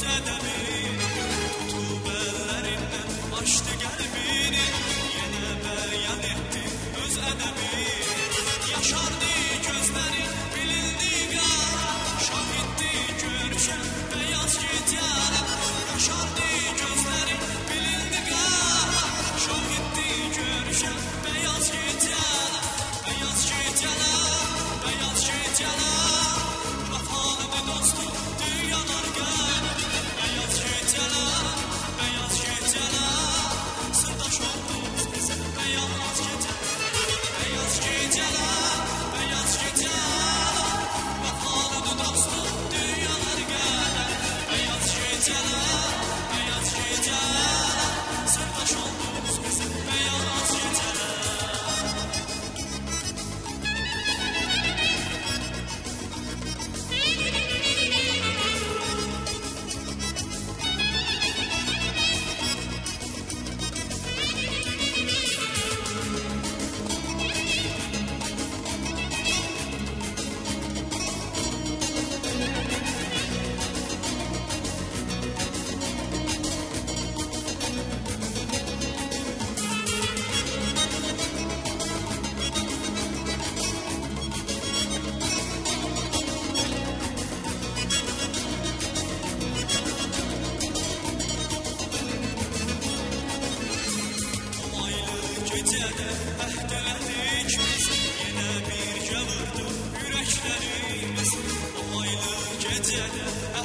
ədəbini, tutub əllərindən açdı qəlbini, yenə bəyan etdi öz ədəbini. Yaşardı gözləri, bilindi qara, şahiddi görüşən bəyaz gecələr. Yaşardı gözləri, bilindi qara, şahiddi görüşən bəyaz gecələr. Bəyaz gecələr, bəyaz gecələr, vəfalıdır dostum dünyalar gəlir. Bəyaz gecələr, bəyaz gecələr, sırdaş oldunuz bizə bəyaz gecələr. Bəyaz gecələr, bəyaz gecələr, vəfalıdır dostum dünyalar gəlir. Bəyaz gecələr, bəyaz gecələr, sırdaş oldunuz bizə bəyaz gecələr. Gecədə əhd elədik biz, yenə birgə vurdu ürəklərimiz. O aylı gecədə